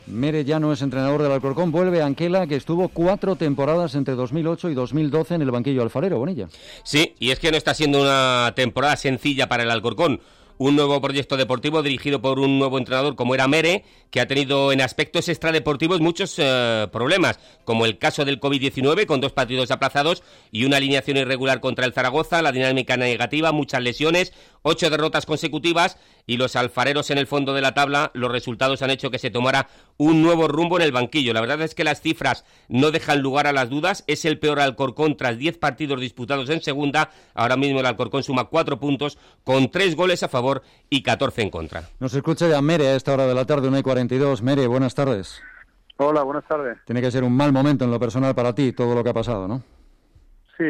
Mere ya no es entrenador del Alcorcón, vuelve Anquela, que estuvo 4 temporadas entre 2008 y 2012 en el banquillo alfarero, Bonilla. Sí, y es que no está siendo una temporada sencilla para el Alcorcón. Un nuevo proyecto deportivo dirigido por un nuevo entrenador como era Mere, que ha tenido en aspectos extradeportivos muchos problemas, como el caso del COVID-19, con 2 partidos aplazados y una alineación irregular contra el Zaragoza, la dinámica negativa, muchas lesiones, 8 derrotas consecutivas, y los alfareros en el fondo de la tabla, los resultados han hecho que se tomara un nuevo rumbo en el banquillo. La verdad es que las cifras no dejan lugar a las dudas. Es el peor Alcorcón tras 10 partidos disputados en segunda. Ahora mismo el Alcorcón suma 4 puntos, con 3 goles a favor y 14 en contra. Nos escucha ya Mere a esta hora de la tarde, 1:42. Mere, buenas tardes. Hola, buenas tardes. Tiene que ser un mal momento en lo personal para ti, todo lo que ha pasado, ¿no? Sí.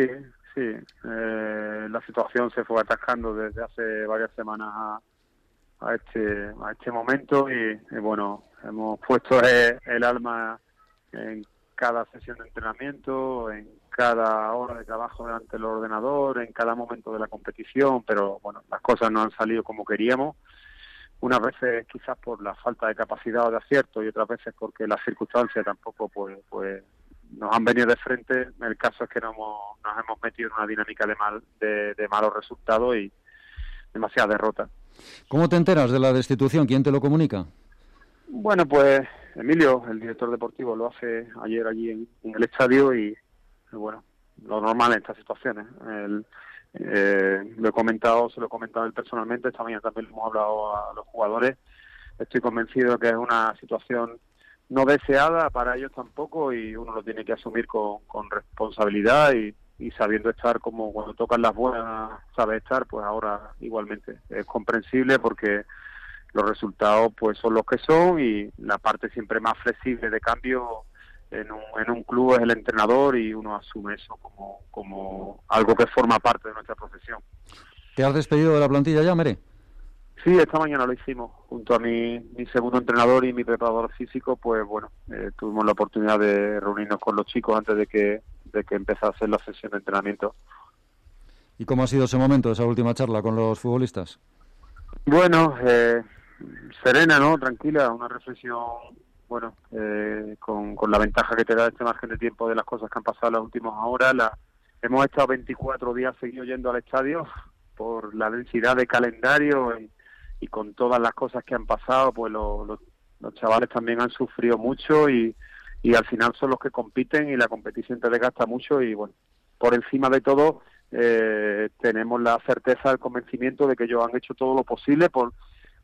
La situación se fue atascando desde hace varias semanas a este momento y bueno, hemos puesto el alma en cada sesión de entrenamiento, en cada hora de trabajo delante del ordenador, en cada momento de la competición, pero bueno, las cosas no han salido como queríamos. Unas veces quizás por la falta de capacidad o de acierto y otras veces porque las circunstancias tampoco pues nos han venido de frente. El caso es que nos hemos metido en una dinámica de malos resultados y demasiada derrota. ¿Cómo te enteras de la destitución? ¿Quién te lo comunica? Bueno, pues Emilio, el director deportivo, lo hace ayer allí en el estadio y bueno, lo normal en estas situaciones. Se lo he comentado él personalmente, esta mañana también lo hemos hablado a los jugadores. Estoy convencido de que es una situación no deseada para ellos tampoco y uno lo tiene que asumir con responsabilidad y sabiendo estar como cuando tocan las buenas sabe estar, pues ahora igualmente es comprensible porque los resultados pues son los que son y la parte siempre más flexible de cambio en un club es el entrenador y uno asume eso como algo que forma parte de nuestra profesión. ¿Te has despedido de la plantilla ya, Mere? Sí, esta mañana lo hicimos, junto a mi segundo entrenador y mi preparador físico, pues bueno, tuvimos la oportunidad de reunirnos con los chicos antes de que empezase la sesión de entrenamiento. ¿Y cómo ha sido ese momento, esa última charla con los futbolistas? Bueno, serena, ¿no? Tranquila, una reflexión, bueno, con la ventaja que te da este margen de tiempo de las cosas que han pasado las últimas horas. Hemos estado 24 días seguidos yendo al estadio por la densidad de calendario y con todas las cosas que han pasado, pues los chavales también han sufrido mucho y al final son los que compiten y la competición te desgasta mucho y bueno, por encima de todo tenemos la certeza, el convencimiento de que ellos han hecho todo lo posible por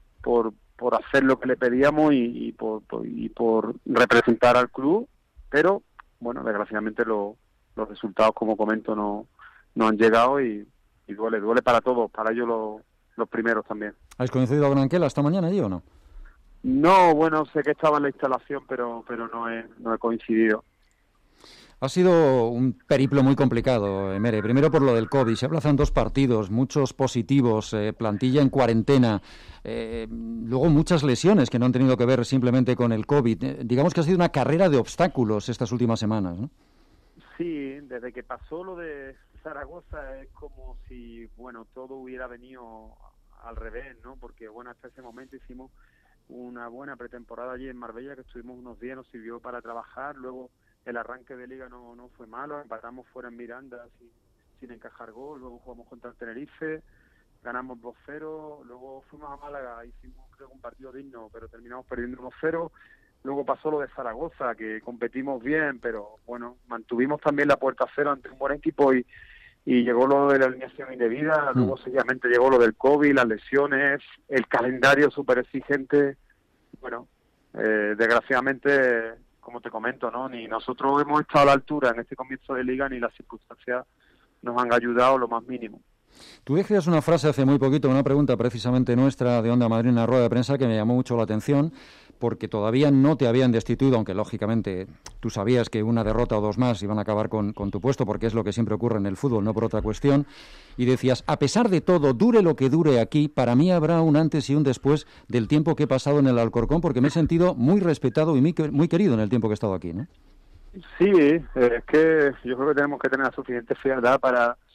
hacer lo que le pedíamos y por representar al club, pero bueno, desgraciadamente los resultados, como comento, no han llegado y duele para todos, para ellos los primeros también. ¿Habéis coincidido con Anquela esta mañana allí o no? No, bueno, sé que estaba en la instalación, pero no he coincidido. Ha sido un periplo muy complicado, Mere. Primero por lo del COVID, se aplazan 2 partidos, muchos positivos, plantilla en cuarentena, luego muchas lesiones que no han tenido que ver simplemente con el COVID. Digamos que ha sido una carrera de obstáculos estas últimas semanas, ¿no? Sí, desde que pasó lo de Zaragoza es como si, bueno, todo hubiera venido al revés, ¿no? Porque, bueno, hasta ese momento hicimos una buena pretemporada allí en Marbella, que estuvimos unos días, nos sirvió para trabajar, luego el arranque de liga no fue malo, empatamos fuera en Miranda sin encajar gol, luego jugamos contra el Tenerife, ganamos 2-0, luego fuimos a Málaga, hicimos creo un partido digno, pero terminamos perdiendo 1-0, luego pasó lo de Zaragoza, que competimos bien, pero bueno, mantuvimos también la puerta a cero ante un buen equipo y llegó lo de la alineación indebida, luego seguidamente llegó lo del COVID, las lesiones, el calendario súper exigente, bueno, desgraciadamente, como te comento, ¿no? Ni nosotros hemos estado a la altura en este comienzo de liga, ni las circunstancias nos han ayudado lo más mínimo. Tú decías una frase hace muy poquito, una pregunta precisamente nuestra de Onda Madrid en la rueda de prensa que me llamó mucho la atención, porque todavía no te habían destituido, aunque lógicamente tú sabías que una derrota o 2 más iban a acabar con tu puesto, porque es lo que siempre ocurre en el fútbol, no por otra cuestión, y decías, a pesar de todo, dure lo que dure aquí, para mí habrá un antes y un después del tiempo que he pasado en el Alcorcón, porque me he sentido muy respetado y muy querido en el tiempo que he estado aquí, ¿no? Sí, es que yo creo que tenemos que tener la suficiente frialdad para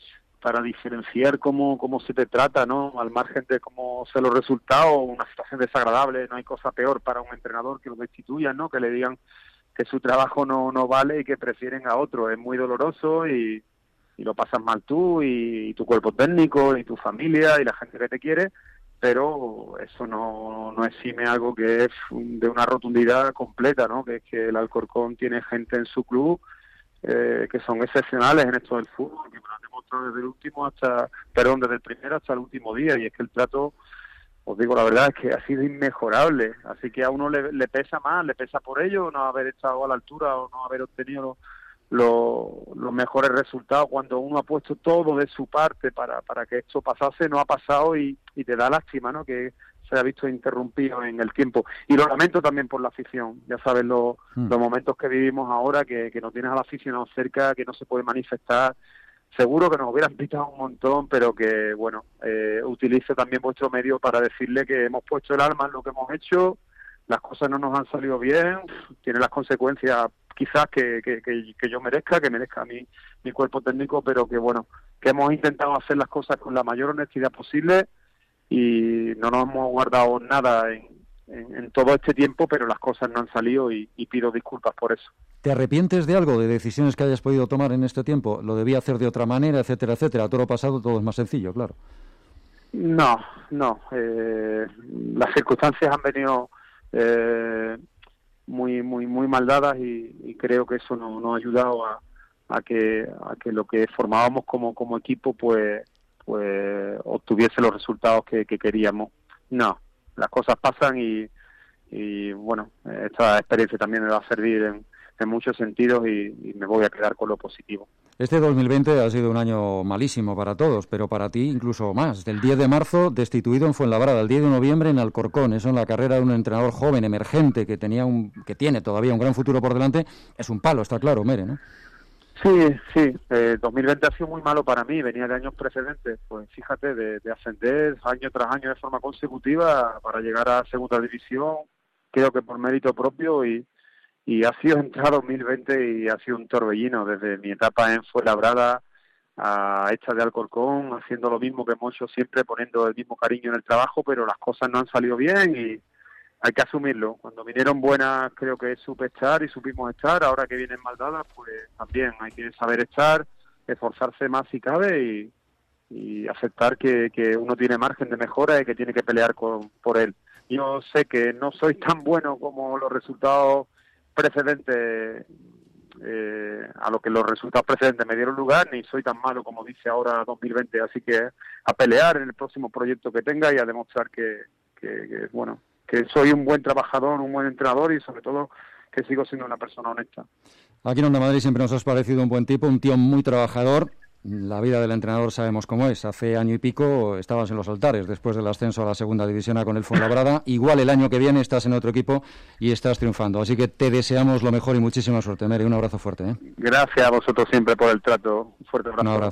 diferenciar cómo se te trata, ¿no? Al margen de cómo sean los resultados, una situación desagradable, no hay cosa peor para un entrenador que lo destituyan, ¿no? Que le digan que su trabajo no vale y que prefieren a otro. Es muy doloroso y lo pasas mal tú y tu cuerpo técnico y tu familia y la gente que te quiere, pero eso no exime algo que es de una rotundidad completa, ¿no? Que es que el Alcorcón tiene gente en su club que son excepcionales en esto del fútbol, que me lo han demostrado desde el primero hasta el último día, y es que el trato, os digo la verdad, es que ha sido inmejorable, así que a uno le pesa más, le pesa por ello no haber estado a la altura o no haber obtenido los mejores resultados cuando uno ha puesto todo de su parte para que esto pasase. No ha pasado y te da lástima, ¿no? Que se ha visto interrumpido en el tiempo, y lo lamento también por la afición. Ya sabes los momentos que vivimos ahora, que no tienes al aficionado cerca, que no se puede manifestar. Seguro que nos hubieran pitado un montón, pero que bueno, utilice también vuestro medio para decirle que hemos puesto el alma en lo que hemos hecho, las cosas no nos han salido bien, tiene las consecuencias quizás que yo merezca, que merezca mi cuerpo técnico, pero que bueno, que hemos intentado hacer las cosas con la mayor honestidad posible y no nos hemos guardado nada en todo este tiempo, pero las cosas no han salido y pido disculpas por eso. ¿Te arrepientes de algo, de decisiones que hayas podido tomar en este tiempo? ¿Lo debía hacer de otra manera, etcétera, etcétera? Todo lo pasado, todo es más sencillo, claro. No. Las circunstancias han venido muy mal dadas y creo que eso no ha ayudado a que lo que formábamos como equipo pues obtuviese los resultados que queríamos. No, las cosas pasan y bueno, esta experiencia también me va a servir en muchos sentidos y me voy a quedar con lo positivo. Este 2020 ha sido un año malísimo para todos, pero para ti incluso más. Del 10 de marzo destituido en Fuenlabrada, el 10 de noviembre en Alcorcón. Eso en la carrera de un entrenador joven, emergente, que tiene todavía un gran futuro por delante. Es un palo, está claro, Mere, ¿no? Sí. 2020 ha sido muy malo para mí. Venía de años precedentes, pues fíjate, de ascender año tras año de forma consecutiva para llegar a segunda división, creo que por mérito propio, y ha sido entrado 2020 y ha sido un torbellino desde mi etapa en Fuenlabrada a esta de Alcorcón, haciendo lo mismo que hemos hecho siempre, poniendo el mismo cariño en el trabajo, pero las cosas no han salido bien y hay que asumirlo. Cuando vinieron buenas creo que supe estar y supimos estar, ahora que vienen mal dadas pues también hay que saber estar, esforzarse más si cabe y aceptar que uno tiene margen de mejora y que tiene que pelear por él. Yo sé que no soy tan bueno como los resultados precedentes, a lo que los resultados precedentes me dieron lugar, ni soy tan malo como dice ahora 2020, así que a pelear en el próximo proyecto que tenga y a demostrar que soy un buen trabajador, un buen entrenador y sobre todo que sigo siendo una persona honesta. Aquí en Onda Madrid siempre nos has parecido un buen tipo, un tío muy trabajador. La vida del entrenador sabemos cómo es. Hace año y pico estabas en los altares después del ascenso a la segunda división A con el Fuenlabrada. Igual el año que viene estás en otro equipo y estás triunfando. Así que te deseamos lo mejor y muchísima suerte, Mere. Un abrazo fuerte. Gracias a vosotros siempre por el trato. Un fuerte abrazo. Un abrazo.